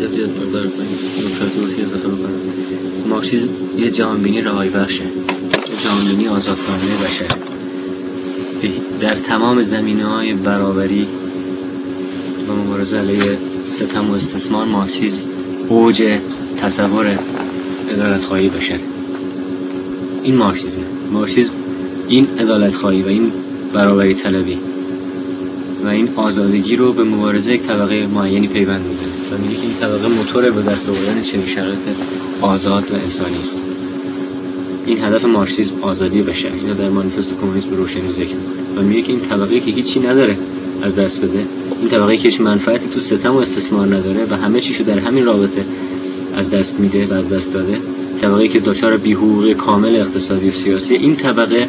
اجازه بدید مقدار نکاتی اضافه بکنم. مارکسیسم یه جهانبینی رهایی بخشه، جهانبینی آزادکارانه بشر. در تمام زمینه‌های برابری و مبارزه علیه ستم و استثمار، مارکسیسم اوج تصور عدالت‌خواهی بشر. این مارکسیسم این عدالت‌خواهی و این برابری طلبی و این آزادگی رو به مبارزه یک طبقه معینی پیوند می‌زنه و میگه که این طبقه موتور به دست آوردن چنین شرایط آزاد و انسانی است. این هدف مارکسیسم آزادی بشر. اینو در مانیفست کمونیسم به روشنی ذکر می‌کنه و میگه که این طبقه‌ای که هیچی نداره از دست بده، این طبقه‌ای که هیچ منفعتی تو ستم و استثمار نداره و همه چیشو در همین رابطه از دست میده و از دست داده، طبقه‌ای که دچار بی‌حقوقی کامل اقتصادی و سیاسی، این طبقه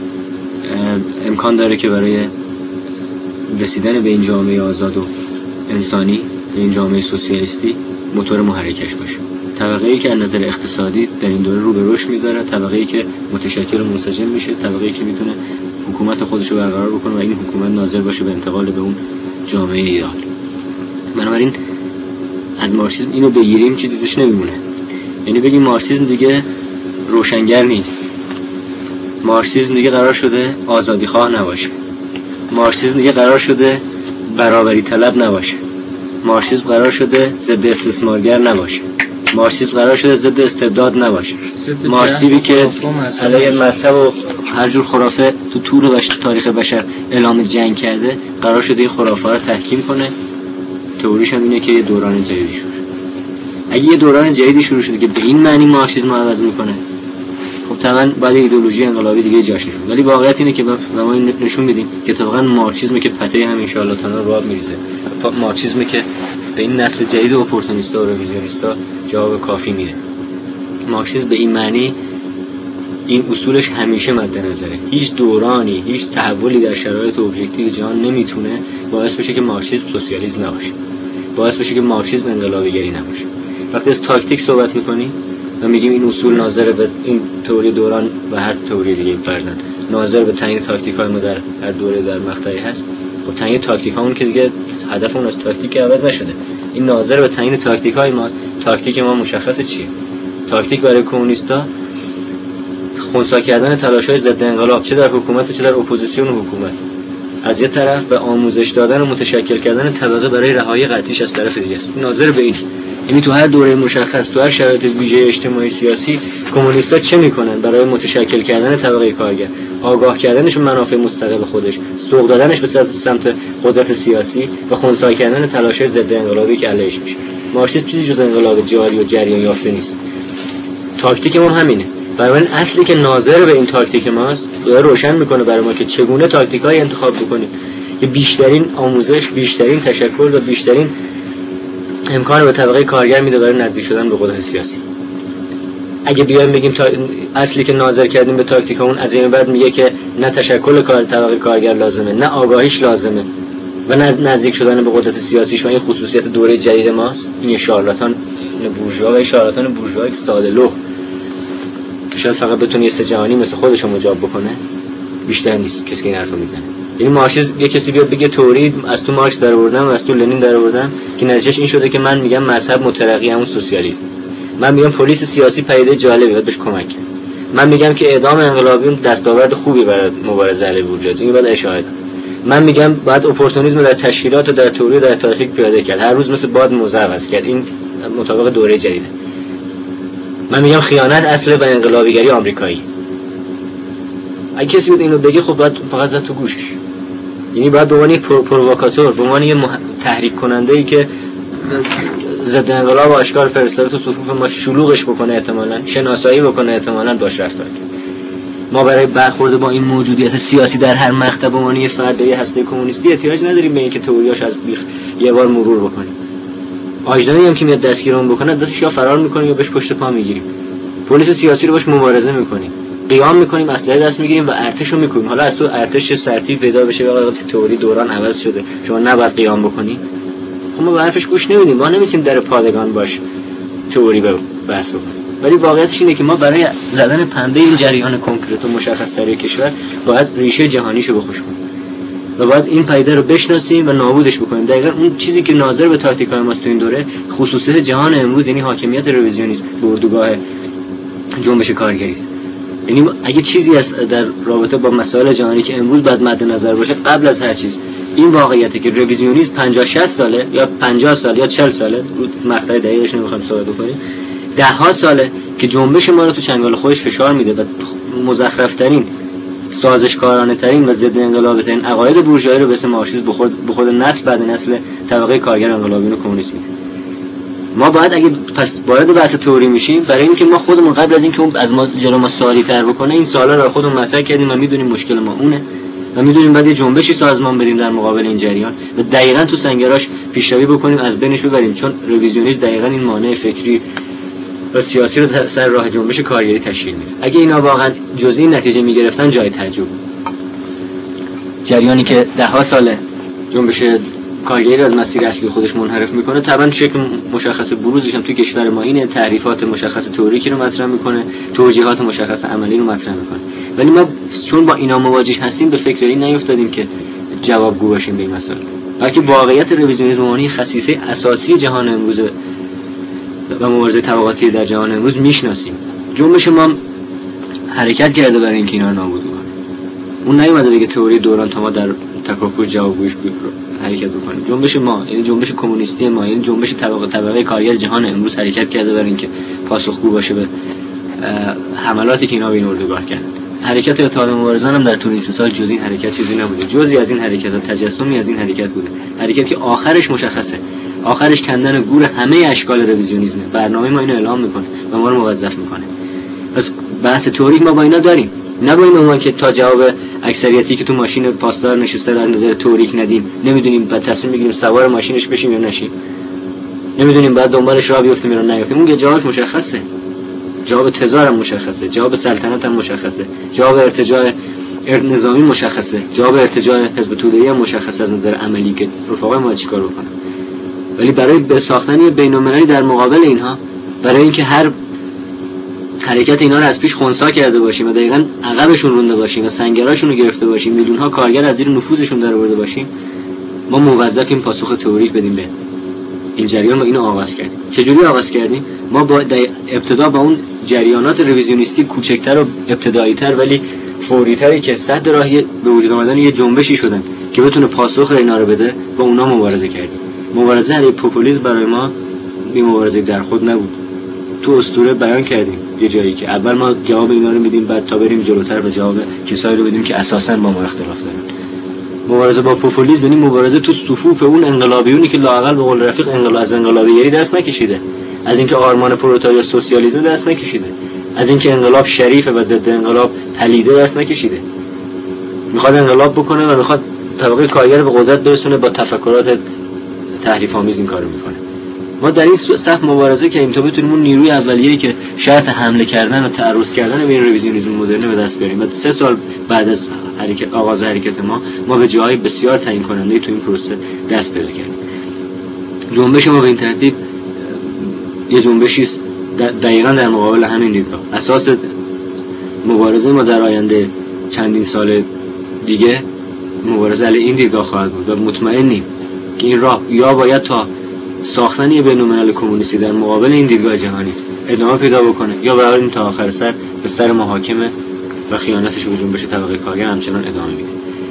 امکان داره که برای رسیدن به این جامعه آزاد و انسانی، به این جامعه سوسیالیستی، موتور محرکش باشه. طبقه‌ای که از نظر اقتصادی در این دوره رو به رشد میذاره، طبقه‌ای که متشکل و منسجم میشه، طبقه‌ای که میتونه حکومت خودش رو برقرار بکنه و این حکومت ناظر باشه به انتقال به اون جامعه ایدئال. بنابراین از مارکسیسم اینو بگیریم چیزی ازش نمیمونه. یعنی بگیم مارکسیسم دیگه روشنگر نیست. مارکسیسم دیگه قرار شده آزادی خواه نباشه. مارکسیسم دیگه قرار شده برابری طلب نباشه. مارکسیسم قرار شده ضد استثمارگر نباشه. مارکسیسم قرار شده ضد استبداد نباشه. مارکسیسمی که علیه مذهب و هر جور خرافه تو طول تاریخ بشر اعلام جنگ کرده، قرار شده این خرافه ها رو تحکیم کنه. تئوریش هم اینه که یه دوران جدیدی شروع شده. اگه یه دوران جدیدی شروع شده که به این معنی مارکسیسم رو عوض میکنه، خب طبعا باید ایدئولوژی انقلابی دیگه جاش نشون. ولی واقعیت اینه که ما نشون میدیم که طبعا مارکسیسم که پته هم ان شاء الله تعالی راه میریزه. مارکسیسم که به این نسل جدید اپورتونیستا و رویزیونیستا جواب کافی میده. مارکسیسم به این معنی این اصولش همیشه مد نظره. هیچ دورانی، هیچ تحولی در شرایط ابجکتیو جهان نمیتونه باعث بشه که مارکسیسم سوسیالیسم نباشه. باعث بشه که مارکسیسم انقلابیگری نباشه. وقتی از تاکتیک صحبت میکنی و میگیم این اصول ناظر به این تئوری دوران و هر تئوری دیگه فرضاً ناظر به تعیین تاکتیک‌های ما در هر دوره در مقطعی هست، خب تعیین تاکتیک‌هامون که دیگه هدف اون از تاکتیک عوض نشده. این ناظر به تعیین تاکتیک‌های ما. تاکتیک ما مشخصه چیه؟ تاکتیک برای کمونیستا خنثی کردن تلاش‌های ضد انقلاب، چه در حکومت چه در اپوزیسیون حکومت از یه طرف، و آموزش دادن و متشکل کردن طبقه برای رهایی قطعیش از طرف دیگه است. ناظر به این. یعنی تو هر دوره مشخص، تو هر شرایط ویژه اجتماعی سیاسی، کمونیست‌ها چه میکنن برای متشکل کردن طبقه کارگر؟ آگاه کردنش به منافع مستقل خودش، سوق دادنش به سمت قدرت سیاسی و خنثی کردن تلاش‌های ضد انقلابی که علیهش میشه. مارکسیسم چیزی جز انقلاب جاری و جریان یافته نیست. تاکتیک ما همینه. برای اصلی که ناظر به این تاکتیک ماست، داره روشن میکنه برای ما که چگونه تاکتیک‌های انتخاب بکنیم که بیشترین آموزش، بیشترین تشکل و بیشترین امکان به طبقه کارگر میده برای نزدیک شدن به قدرت سیاسی. اگه بیایم بگیم اصلی که ناظر کردیم به تاکتیک اون، از این بعد میگه که نه تشکل طبقه کارگر لازمه، نه آگاهیش لازمه و نه نزدیک شدن به قدرت سیاسیش، و این خصوصیت دوره جدید ماست. این شارلاتان بورژوا و شارلاتان بورژوایی که ساده لوح که شاید فقط بتونه یه سه جهانی مثل خودش رو مجاب بکنه، بیشتر نیست کسی که این حرفو میزنه. یعنی مارکسیسم، یه کسی بیاد بگه تئوری از تو مارکس در آوردم و از تو لنین در آوردم که نتیجهش این شده که من میگم مذهب مترقی همون سوسیالیسم، من میگم پلیس سیاسی پدیده جالبی باید بهش کمک کنه، من میگم که اعدام انقلابیون دستاورد خوبی برای مبارزه علیه بورژوازی، این باید اشاعه داد، من میگم بعد اپورتونیسم در تشکیلات و در تئوری و در تاریخ پیاده کرد، هر روز مثل باد موضع عوض کرد، این مطابق دوره جدیده. من میگم خیانت اصل به انقلابیگری آمریکایی. اگه کسی بود اینو بگه، خب باید فقط زد تو گوشش. یعنی باید به عنوان یک پرووکاتور، به عنوان یک تحریک کننده ای که ضد انقلاب و آشکار فرستاده تو صفوف ما شلوغش بکنه، احتمالاً شناسایی بکنه، احتمالاً باش رفتار کرد. ما برای برخورد با این موجودیت سیاسی در هر مقطع به عنوان یک فرد یا هسته کمونیستی احتیاج نداریم به اینکه تئوریاش از بیخ یه بار مرور بکنیم. آجدانی هم که میاد دستگیرمون بکنه، دستش یا فرار میکنیم یا بهش پشت پا میگیریم. پلیس سیاسی رو باش مبارزه میکنیم، قیام میکنیم، اسلحه دست میگیریم و ارتش رو میکنیم. حالا از تو ارتش چه سرتی پیدا بشه واقعا تئوری دوران عوض شده، شما نباید قیام بکنی، خب ما به حرفش گوش نمیدیم، ما نمیسیم در پادگان باش تئوری به بحث بکنیم. ولی واقعیتش اینه که ما برای زدن پنبه این جریان کنکرت و مشخص تری کشور باید ریشه جهانیشو بخوش کنیم. و باید این پدیده رو بشناسیم و نابودش بکنیم. دقیقاً اون چیزی که ناظر به تاکتیک‌های ماست تو این دوره، خصوصیت جهان امروز یعنی حاکمیت رویزیونیسم به اردوگاه جنبش کارگری است. یعنی اگه چیزی از در رابطه با مسائل جهانی که امروز باید مد نظر باشه قبل از هر چیز این واقعیته که رویزیونیسم 50-60 ساله یا 50 سال یا 40 ساله، مقطع دقیقش نمیخوام صحبت بکنیم، 10 ساله که جنبش ما رو تو چنگال خودش فشار میده و مزخرف‌ترین، سازشکارانه ترین و ضد انقلابی ترین عقاید بورژوایی رو به اسم مارکسیسم به خود نسل بعد نسل طبقه کارگر انقلابیون و کمونیسم. ما باید اگه پس وارد بحث تئوری میشیم برای اینکه ما خودمون قبل از اینکه اون از ما جلو ما سوالی تر بکنه این سوالا رو خودمون مطرح کردیم و میدونیم مشکل ما اونه و میدونیم بعد یه جنبشی سازمان بدیم در مقابل این جریان و دقیقاً تو سنگراش پیشروی بکنیم، از بینش ببریم، چون رویزیونیسم دقیقاً این مانع فکری و سیاسی رو سر راه جنبش کارگری تشکیل میده. اگه اینا واقعا جزئی نتیجه میگرفتن جای تعجب. جریانی که 10 ساله جنبش کارگری از مسیر اصلی خودش منحرف میکنه، طبعا شکل مشخص بروزش هم توی کشور ما اینه، تعریفات مشخص تئوریکی رو مطرح میکنه، توجیهات مشخص عملی رو مطرح میکنه. ولی ما چون با اینا مواجه هستیم به فکر این نیافتادیم که جوابگو باشیم به این مسائل، بلکه واقعیت رویزیونیسم معنی خصیصه اساسی جهان امروز و مبارزه طبقاتی در جهان امروز میشناسیم. جنبش ما حرکت کرده برای اینکه اینا رو نابود کنه. اون نیومده بگه تئوری دوران تا ما در تکاپو جوابگوش حرکت بکنیم. جنبش ما یعنی جنبش کمونیستی ما یعنی جنبش طبقه کارگر جهان امروز حرکت کرده برای اینکه پاسخگو باشه به حملاتی که اینا به این اردوگاه کردن. حرکت اتحاد مبارزان هم در طول این 3 سال جز این حرکت چیزی نبوده. جزئی از این حرکت تجسمی از این حرکت بوده. حرکتی که آخرش مشخصه. آخرش کندن گور همه اشکال رویزیونیسم. برنامه ما اینو اعلام میکنه و ما رو موظف میکنه. پس بحث تئوریک ما با اینا داریم. نه با این عنوان که تا جواب اکثریتی که تو ماشین پاسدار نشسته رو از نظر تئوریک ندیم، نمیدونیم بعد تصمیم بگیریم سوار ماشینش بشیم یا نشیم، نمیدونیم بعد دنبالش راه بیفتیم یا نیفتیم. اون جواب مشخصه، جواب تزار هم مشخصه، جواب سلطنت هم مشخصه، جواب ارتجاع نظامی مشخصه، جواب ارتجاع حزب توده‌ای هم مشخصه از نظر عملی که رفقای ما چیکار بکنن. ولی برای به ساختن بین‌المللی در مقابل اینها، برای اینکه هر حرکت اینا رو از پیش خنثی کرده باشیم و دقیقاً عقبشون رونده باشیم و سنگراشون رو گرفته باشیم، میلیون‌ها کارگر از زیر نفوذشون درآورده باشیم، ما موظفیم پاسخ تئوریک بدیم به این جریان. ما اینو آغاز کردیم. چجوری آغاز کردیم؟ ما با ابتدا با اون جریانات رویزیونیستی کوچکتر و ابتدایی‌تر ولی فوری‌تری که صد راهی به وجود آمدن یه جنبشی شدن که بتونه پاسخ اینا رو بده، با اونا مبارزه کردیم. مبارزه علیه پوپولیسم برای ما بی مبارزه در خود نبود. تو اسطوره بیان کردیم یه جایی که اول ما جواب اینا رو میدیم، بعد تا بریم جلوتر به جواب کسایی رو بدیم که اساساً با ما اختلاف دارن. مبارزه با پوپولیسم یعنی مبارزه تو صفوف اون انقلابیونی که لااقل به قول رفیق از انقلابیگری دست نکشیده، از اینکه آرمان پرولتاریا سوسیالیسم دست نکشیده، از اینکه انقلاب شریفه و ضد انقلاب پلیده دست نکشیده. میخواد انقلاب بکنه و میخواد طبقه کارگر به قدرت برسونه، با تفکرات تحریف‌آمیز این کارو میکنه. ما در این صف مبارزه کردیم تا بتونیم اون نیروی اولیه‌ای که شرط حمله کردن و تعرض کردن به این رویزیونیسم مدرن به دست بیاریم. و 3 سال بعد از آغاز حرکت ما به جاهای بسیار تعیین کننده تو این پروسه دست پیدا کردیم. جنبش ما به این ترتیب یه جنبشی دقیقاً در مقابل همین دیدگاه. اساس مبارزه ما در آینده چندین سال دیگه مبارزه علیه این دیدگاه خواهد بود و مطمئنیم که این راه یا باید تا ساختن یه بین‌الملل کمونیستی در مقابل این دیدگاه جهانی ادامه پیدا بکنه، یا برای این تا آخر سر به سر محاکمه و خیانتش به جنبش طبقه کارگر همچنان ادامه میده.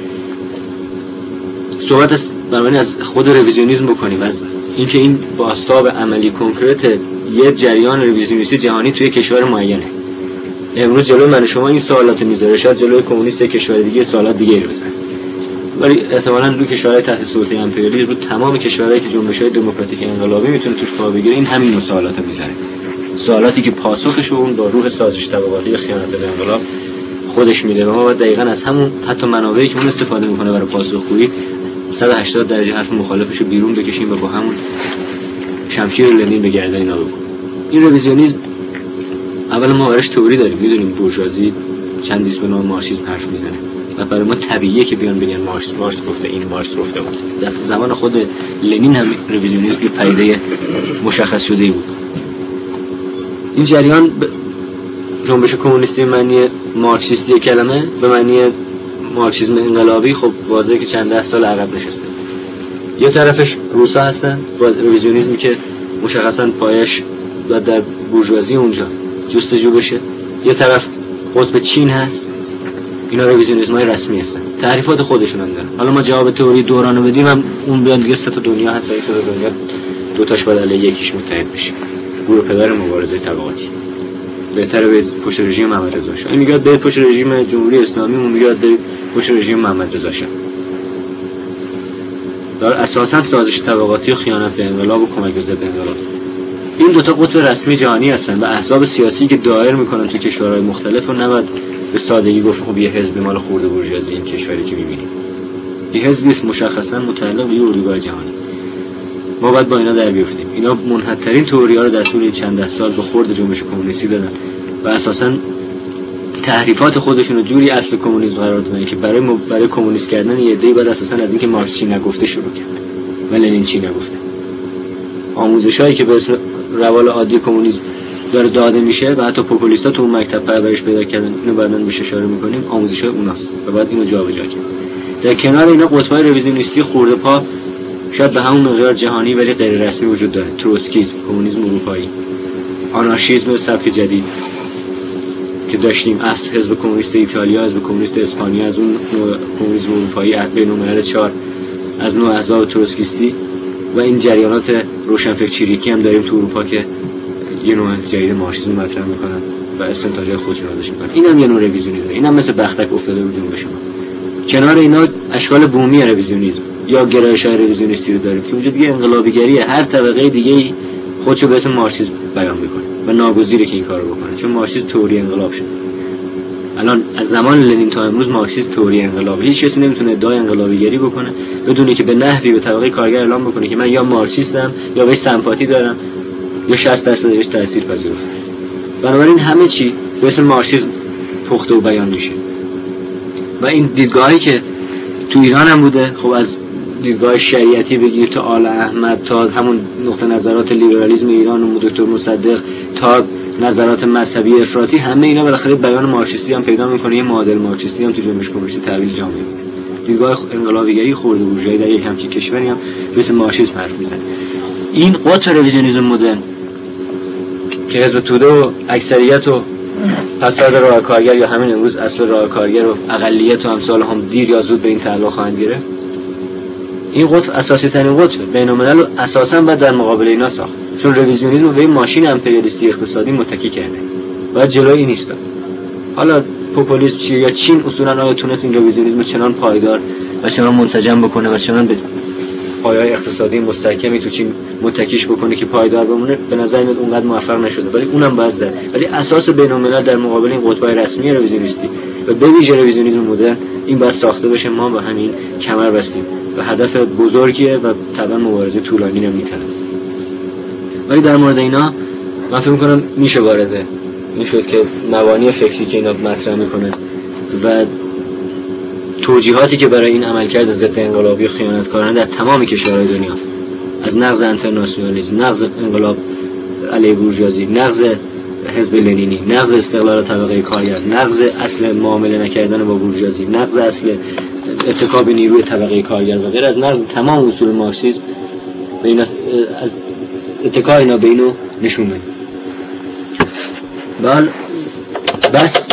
صحبت از خود رویزیونیسم بکنیم، از اینکه این بازتاب عملی کنکرت یه جریان رویزیونیستی جهانی توی کشور معینه. امروز جلوی من شما این سوالات میذاره، شاید جلوی کمونیست کشور دیگه سوالات دیگه رو بزنه، ولی احتمالاً روی کشورهای تحت سلطه امپریالی، رو تمام کشورهایی که جنبش‌های دموکراتیک انقلابی میتونه توش پا بگیره، این همین سوالات رو میذاره. سوالاتی که پاسخشون با روح سازش طبقاتی خیانت به انقلاب خودش میده و ما باید دقیقاً از همون حتی منابعی که اون استفاده میکنه برای پاسخگویی 180 درجه حرف مخالفش رو بیرون بکشیم و با همون شمشیر لنین به گردن اینا بکنیم. این رویزیونیسم اولا ما برایش تئوری داریم، میدونیم بورژوازی چند دیس به نام مارکسیسم حرف میزنه و برای ما طبیعیه که بیان بگن مارکس گفته، این مارکس گفته بود. در زمان خود لنین هم رویزیونیسم یه پدیده مشخص شده بود. این جریان جنبش کمونیستی به معنی مارکسیستی کلمه، به معنی مارکسیسم انقلابی خب واضحه که چند ده سال عقب نشسته. یه طرفش روسا هستن با رویزیونیسمی که مشخصا پایش باید در بورژوازی اونجا جستجو بشه. یه طرف قطب چین هست، اینا رویزیونیسم‌های رسمی هستن، تعریفات خودشون هم دارن. حالا ما جواب تئوری دوران رو بدیم هم اون بیاد دیگه 3 تا دنیا هست و این 3 تا دنیا دوتاش باید علیه یکیش متحد بشه. گروه پدر مبارزه طبقاتی. بهتره به پشت رژیم محمد رضا شاه. این میگه برید پشت رژیم جمهوری اسلامی، اون میگه برید پشت رژیم محمد رضا شاه. در اساساً سازش طبقاتی و خیانت به انقلاب و کمک به ضد انقلاب. این دو تا قطب رسمی جهانی هستن و احزاب سیاسی که دایر میکنن تو کشورهای مختلف و نباید به سادگی گفت خب یه حزب مال خرده بورژوازی این کشوری که می‌بینیم. یه حزبی مشخصاً متعلق به اردوگاه جهانی. ما باید با اینا در بیافتیم. اینا منحدترین تئوری‌ها رو در طول چند ده سال به خورد جنبش کمونیستی دادن و اساساً تحریفات خودشون رو جوری اصل کمونیسم قرار دادن که برای کمونیست کردن یه عده‌ای بعد اساساً از اینکه مارکس چی نگفته شروع کرد و لنین چی نگفته. آموزشایی که به اسم روال عادی کمونیسم داره داده میشه و حتی پوپولیستا تو اون مکتب پرورش پیدا کردن، اینو بعداً بهش اشاره می‌کنیم، آموزش‌های اوناست و بعد اینو جابجا کرد. در کنار اینا قطب‌های رویزیونیستی خورده پا شاید به همون مقدار جهانی ولی غیر رسمی وجود داره. تروتسکیسم، کمونیسم اروپایی، آنارشیسم سبک جدید که داشتیم، اصل حزب کمونیست ایتالیا، حزب کمونیست اسپانیا، از اون کمونیسم اروپایی بین‌الملل 4 از نوع احزاب تروتسکیستی و این جریانات روشنفکر چریکی هم داریم تو اروپا که یه نوع جدید مارکسیسم مطرح میکنن و استنتاجات خودشون رو داشت میکنن. اینم یه نوع رویزیونیسم، اینم مثل بختک افتاده رو جنبش ما. کنار اینا اشکال بومی رویزیونیسم یا گرایش‌های رویزیونیستی رو داریم که اونجا دیگه انقلابیگریه، هر طبقه دیگه‌ای خودشو به اسم مارکسیسم بیان میکنه و ناگزیره که این کارو بکنه چون مارکسیسم تئوری انقلاب شد. الان از زمان لنین تا امروز مارکسیسم تئوری انقلاب، هیچ کسی نمیتونه ادعای انقلابیگری بکنه بدون که به نحوی به طبقه کارگر اعلام بکنه که من یا مارکسیستم یا بهش سمپاتی دارم یا 60% بهش تاثیر پذیرفتم. بنابراین همه چی به اسم مارکسیسم پخته و بیان میشه و این دیدگاهی که تو ایران هم بوده، خب از دیدگاه شریعتی بگیر تا آل احمد تا همون نقطه نظرات لیبرالیسم ایران و دکتر مصدق تا نظرات مذهبی افراطی، همه اینا بالاخره بیان مارکسیستی هم پیدا میکنه، یه معادل مارکسیستی هم تو جنبش کمونیستی تحویل جامعه میده. دیدگاه انقلابیگری خرده بورژوایی در یک همچین کشوری هم مثل مارکسیسم حرف میزنه. این قطب رویزیونیسم مدرن که حزب توده و اکثریت و پسورد راه کارگر یا همین امروز اصل راه کارگر و اقلیت و امثال هم دیر یا زود به این تعلق خواهند گرفت. این قطب اساسی ترین قطب بین‌الملل رو اساساً باید در مقابل اینا ساخت، چون رویزیونیسم به این ماشین امپریالیستی اقتصادی متکی کرده. باید جلوی این نیست. حالا پوپولیسم چیه یا چین اصولاً آیا تونست این رویزیونیسم چنان پایدار و چنان منسجم بکنه و چنان به پایه‌های اقتصادی مستحکمی تو چین متکیش بکنه که پایدار بمونه؟ به نظر میاد اونقدر موفق نشده، ولی اونم باید زد. ولی اساس بین‌الملل در مقابل این قطب‌های رسمی رویزیونیستی و به ویژه رویزیونیسم مدرن این باید ساخته بشه. ما به همین کمر بستیم و هدف بزرگیه و طبعا مبارزه طولانی نمی‌طلبه. ولی در مورد اینا من فکر می‌کنم میشه وارده میشد که مبانی فکری که اینا مطرح میکنه و توجیهاتی که برای این عملکرد ضد انقلابی و خیانتکارانه در تمام کشورهای دنیا، از نقض انترناسیونالیسم، نقض انقلاب علیه بورژوازی، نقض حزب لنینی، نقض استقلال طبقه کارگر، نقض اصل معامله نکردن با بورژوازی، نقض اصل اتکا به نیروی طبقه کارگر و غیر از نقض تمام اصول مارکسیسم بین از اتکا اینا به اینو نشون میده. بله بس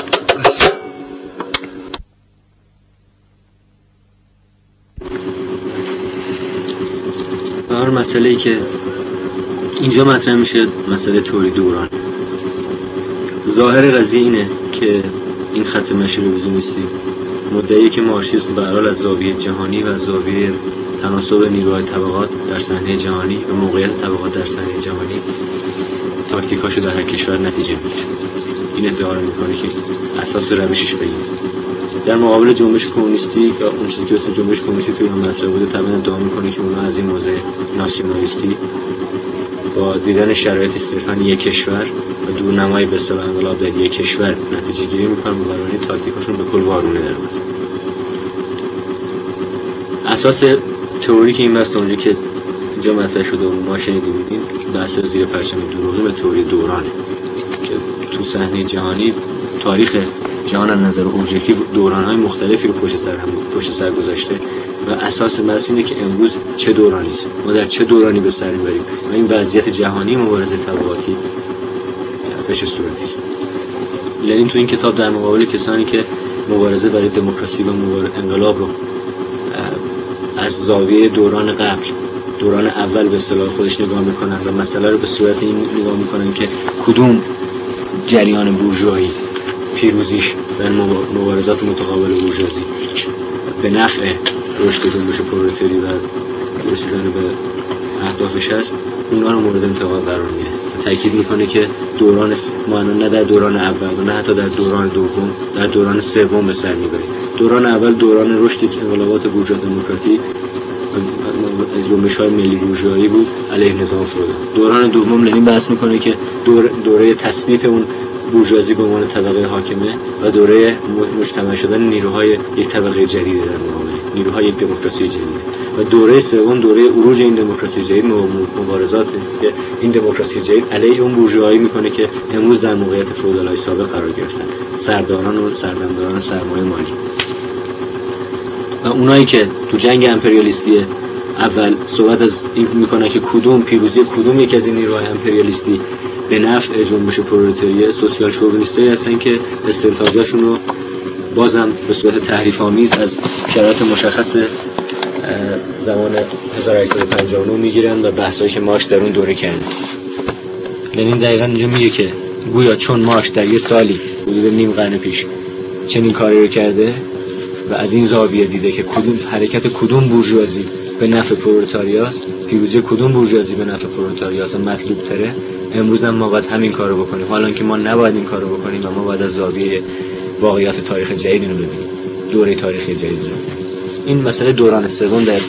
مسئله‌ای که اینجا مطرح میشه مسئله تئوری دوران. ظاهر قضیه اینه که این خط مشی رویزیونیستی مدعیه که مارکسیسم به هر حال از زاویه جهانی و از زاویه تناسب نیروهای طبقات در صحنه جهانی و موقعیت طبقات در صحنه جهانی تاکتیکاشو در هر کشور نتیجه میگیره. این ادعا رو میکنه که اساس روشش بگیم. در مقابل جنبش کمونیستی یا اون چیزی که اسم جنبش کمونیستی توی اون مطرح بوده طبعا ادعا میکنه که اونا از این موضع ناسیونالیستی با دیدن شرایط صرفاً یک کشور و دورنمایی به اصطلاح انقلاب در یک کشور نتیجه گیری میکنن و برای تاکتیکاشون به کل وارونه در اومد. اساس تئوری که این بحث اونجا که اینجا مطرح شده و ما شنیدیم بحث زیر پرچم دروغی به تئوری دورانه که تو صحنه جهانی تاریخ جهان از نظر ابژکتیو دوران‌های مختلفی رو پشت سر گذاشته و اساس بحث اینه که امروز چه دورانی است، ما در چه دورانی به سر میبریم و این وضعیت جهانی مبارزه طبقاتی به چه صورتی است. لنین تو این کتاب در مقابل کسانی که مبارزه برای دموکراسی و انقلاب رو از زاویه دوران قبل، دوران اول به اصطلاح خودش نگاه میکنن و مسئله رو به صورت این نگاه میکنن که کدوم جریان بورژوایی پیروزیش در مبارزات متقابل بورژوازی به نفع رشد جنبش پرولتاری و رسیدن به اهدافش هست، اونا رو مورد انتقاد قرار میده. تاکید میکنه که دوران ما نه در دوران اول و نه حتی در دوران دوم، در دوران سوم به سر میبریم. دوران اول دوران رشد انقلابات بورژوا دموکراتی از جنبش‌های ملی بورژوایی بود علیه نظام فئودال. دوران دوم لنین بحث میکنه که دوره تثبیت اون بورژوازی به عنوان طبقه حاکمه و دوره مجتمع شدن نیروهای یک طبقه جدید در مقابل نیروهای یک دموکراسی جدید و دوره سوم دوره عروج این دموکراسی جدید مبارزات است که این دموکراسی جدید علیه اون بورژوایی میکنه که امروز در موقعیت فئودال‌های سابق قرار گرفتن، سرداران و سردمداران سرمایه مالی و اونایی که تو جنگ امپریالیستی اول صحبت از این میکنه که کدوم پیروزی کدوم یک از این نیروهای امپریالیستی به نفع جنبش پرولتاری، سوسیال شوونیستایی هستن که استنتاجاشون رو بازم به صورت تحریف‌آمیز از شرایط مشخص زمان 1859 میگیرن و بحثایی که مارکس در اون دوره کرده. لنین دقیقاً اینجا میگه که گویا چون مارکس در یه سالی حدود نیم قرن پیش چنین کاری رو کرده و از این زاویه دیده که حرکت کدوم بورژوازی به نفع پرولتاریاست، پیروزی کدوم بورژوازی به نفع پرولتاریاست مطلوب تره، امروز هم ما باید همین کارو بکنیم، حالا که ما نباید این کارو بکنیم و ما باید از زاویه واقعیت تاریخ جدید رو ببینیم، دوره تاریخی جدید رو ببینیم. این مسئله دوران سوم در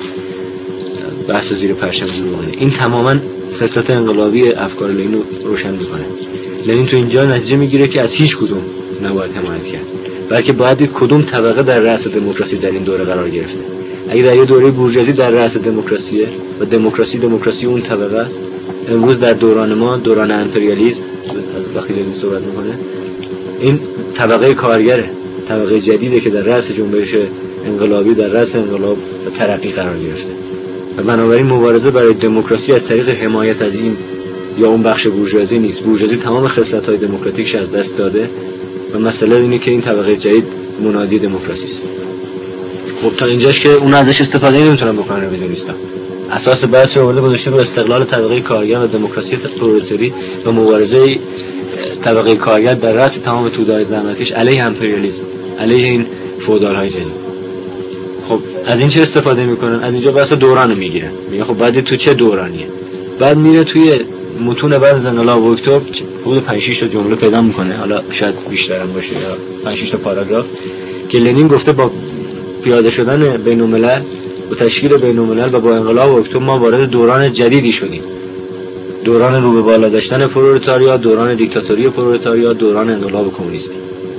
بحث زیر پرچم زورگانه، این تماما خصلت انقلابی افکار لنین رو روشن میکنه. لنین تو اینجا نتیجه میگیره که از هیچ کدوم نباید حمایت کرد، بلکه باید کدوم طبقه در رأس دموکراسی در این دوره قرار گرفته. اگه در یه دوره بورژوازی در رأس دموکراسیه و دموکراسی اون طبقه است، امروز در دوران ما دوران امپریالیسم از وقتی لنین صحبت میکنه، این طبقه کارگره، طبقه جدیده که در رأس جنبش انقلابی در رأس انقلاب و ترقی قرار گرفته و بنابراین مبارزه برای دموکراسی از طریق حمایت از این یا اون بخش بورژوازی نیست. بورژوازی تمام خصلت‌های دموکراتیکش از دست داده و مسئله اینه که این طبقه جدید منادی دموکراسی است. خب تا اینجاش که اون ازش استفاده نمیتونن بکنن رویزونیستا. اساس بحث رو آورده گذاشته رو استقلال طبقه کارگر و دموکراسی پرولتاری و مبارزه طبقه کارگر در رأس تمام توده‌های زحمتکش علیه امپریالیسم، علیه این فئودال‌های جدید. خب از این چه استفاده میکنن؟ از اینجا بحث دوران رو میگیرن، میگه خب بعد تو چه دورانیه؟ بعد میره توی متون بعد از انقلاب اکتبر حدود 5-6 تا جمله پیدا میکنه، حالا شاید بیشتر هم باشه یا 5-6 تا پاراگراف که لنین گفته با پیاده شدن بین‌الملل و تشکیل بین‌الملل و با انقلاب اکتبر ما وارد دوران جدیدی شدیم، دوران رو به بالا داشتن پرولتاریا، دوران دیکتاتوری پرولتاریا، دوران انقلاب کمونیستی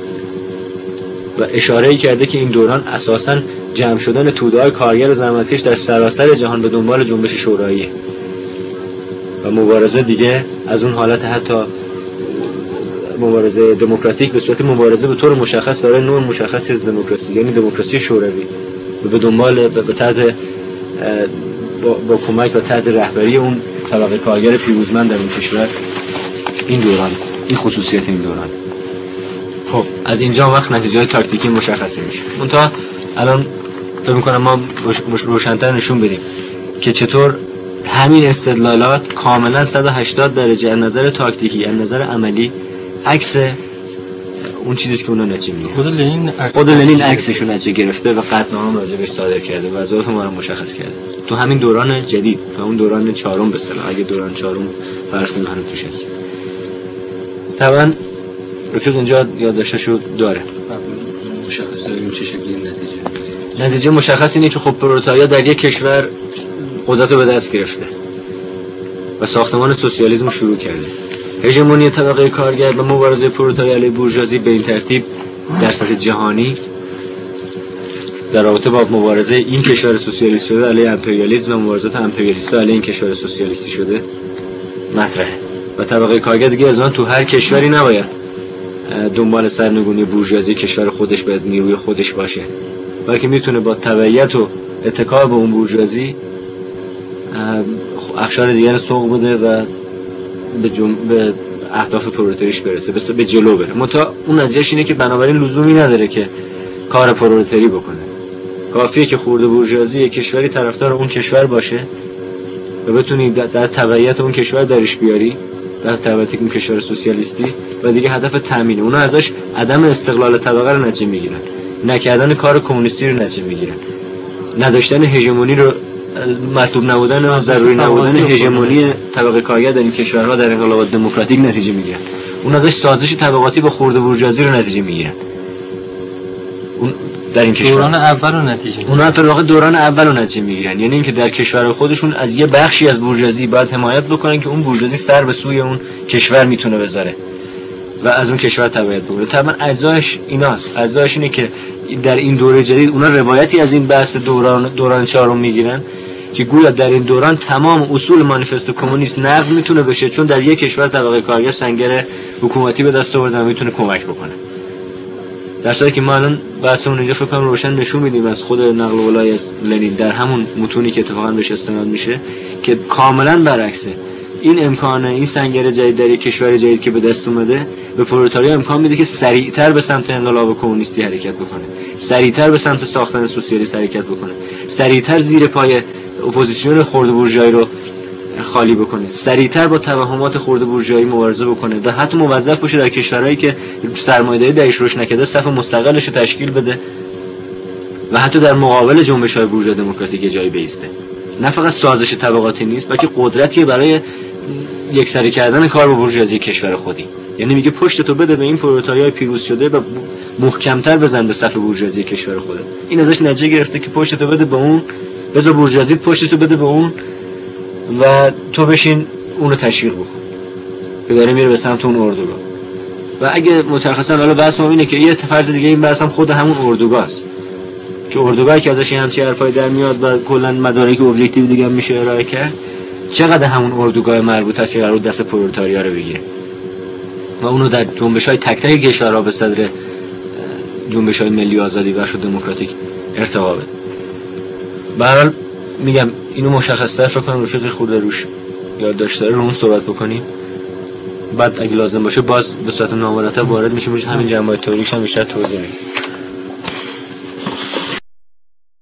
و اشاره‌ای کرده که این دوران اساساً جمع شدن توده‌های کارگر و زحمتکش در سراسر جهان به دنبال جنبش شوراییه و مبارزه دیگه از اون حالت حتی مبارزه دموکراتیک به صورت مبارزه به طور مشخص برای نوع مشخصی از دموکراسی، یعنی دموکراسی شوروی و به دنبال به تحت با کمک و تحت رهبری اون طبقه کارگر پیروزمند در اون کشور این دوران، این خصوصیت این دوران. خب از اینجا وقت نتیجه تاکتیکی مشخصی میشه. منتها الان فکر می‌کنم ما روشن‌تر نشون بدیم که چطور همین استدلالات کاملا 180 درجه از نظر تاکتیکی، از نظر عملی عکس اون چیزی که اونا نتیجه میگیرن. خود لنین عکسشون نتیجه گرفته و قطعنامه راجبش صادر کرده و وظایف ما رو مشخص کرده تو همین دوران جدید، تو اون دوران چهارم به اصطلاح، اگه دوران چهارم فرض کنیم هنوز توش هست. طبعا رفیق اینجا یادداشتشو داره. مشخصه این چه شکلی نتیجه مشخص اینه که خب پرولتاریا در یک کشور قدرت رو به دست گرفته و ساختمان سوسیالیسم رو شروع کرده. هژمونی طبقه کارگر و مبارزه پرولتاریا علیه بورژوازی به این ترتیب در سطح جهانی در رابطه با مبارزه این کشور سوسیالیست شده علیه امپریالیسم و مبارزات امپریالیست‌ها علیه این کشور سوسیالیستی شده مطرحه و طبقه کارگر دیگه از آن تو هر کشوری نباید دنبال سرنگونی بورژوازی کشور خودش به نیروی خودش باشه، بلکه میتونه با تبعیت و اتکا به اون بورژوازی اقشار دیگر سوق بده و به اهداف پرولتاریش برسه، به جلو بره. منتها اون نتیجهش اینه که بنابراین لزومی نداره که کار پرولتاری بکنه، کافیه که خورده بورژوازی کشوری طرفدار اون کشور باشه و بتونی در تبعیت اون کشور درش بیاری، در تبعیت اون کشور سوسیالیستی، و دیگه هدف تامینه. اونا ازش عدم استقلال طبقه رو نتیجه میگیرن، نکردن کار کمونیستی رو نتیجه میگیرن، نداشتن هژمونی رو، مطلوب نبودن و ضروری نبودن هژمونی طبقه کارگر در این کشورها در انقلابات دموکراتیک نتیجه میگیرن. اون ازش سازش طبقاتی با خورده بورژوازی رو نتیجه میگیرن. اون در این کشور دوران اول رو نتیجه میگیرن. اونا در واقع دوران اول رو نتیجه میگیرن، یعنی اینکه در کشور خودشون از یه بخشی از بورژوازی باید حمایت بکنن که اون بورژوازی سر به سوی اون کشور میتونه بذاره و از اون کشور تبعیت بکنه. طبعا اجزاش ایناست، اجزاش اینه که در این دوره جدید اونا روایتی از این بحث دوران چهارم میگیرن که گویا در این دوران تمام اصول مانیفست کمونیست نقض میتونه بشه، چون در یک کشور طبقه کارگر سنگر حکومتی به دست آورده و میتونه کمک بکنه. در صورتی که ما الان بحثمون اینجا فکر کنم روشن نشون میدیم از خود نقل قولای از لنین در همون متونی که اتفاقا بهش استناد میشه که کاملا برعکسه. این امکانه، این سنگر جدید در یک کشور جدید که به دست اومده به پرولتاریا امکان میده که سریعتر به سمت انقلاب کمونیستی حرکت بکنه، سریعتر به سمت ساختن سوسیالیسم حرکت بکنه، سریعتر زیر پای اپوزیسیون خرده بورژوایی رو خالی بکنه، سریعتر با توهمات خرده بورژوایی مبارزه بکنه و حتی موظف باشه در کشورهایی که سرمایه‌داری درش رشد نکرده صف مستقلش رو تشکیل بده و حتی در مقابل جنبش‌های بورژوا دموکراتیک جایی بیسته. نه فقط سازش طبقاتی نیست، بلکه قدرتی برای یکسری کردن کار با بورژوازی کشور خودی. یعنی میگه پشت تو بده به این پرولتاریای پیروز شده و محکم‌تر بزن به صف بورژوازی کشور خودت. این ازش نتیجه گرفته که پشت تو بده به اون، بذار بورژوازی پشت تو بده به اون و تو بشین اونو تشویق بکن که داره میره به سمت اون اردوگاه. و اگه متخصصا حالا بحث ما اینه که یه فرض دیگه این بحث هم خود همون اردوگاهست که اردوگاهی که ازش همچین حرفای در میاد و کلا مدارک ابجکتیو دیگه هم میشه ارائه کرد، چقدر همون اردوگاه مربوط هست که قرار دست پرولتاریا رو بگیره و اونو در جنبش‌های تک تک کشورها به صدر جنبش‌های ملی آزادی بخش و دموکراتیک ارتقا بده. به هر حال میگم اینو مشخص‌تر فکر کنم رفیق خورده روش یادداشت داره، رو اون صحبت بکنیم، بعد اگه لازم باشه باز به صورت نامرتب وارد میشیم همین جنبه‌های تئوریکش هم بیشتر توضیح میدیم.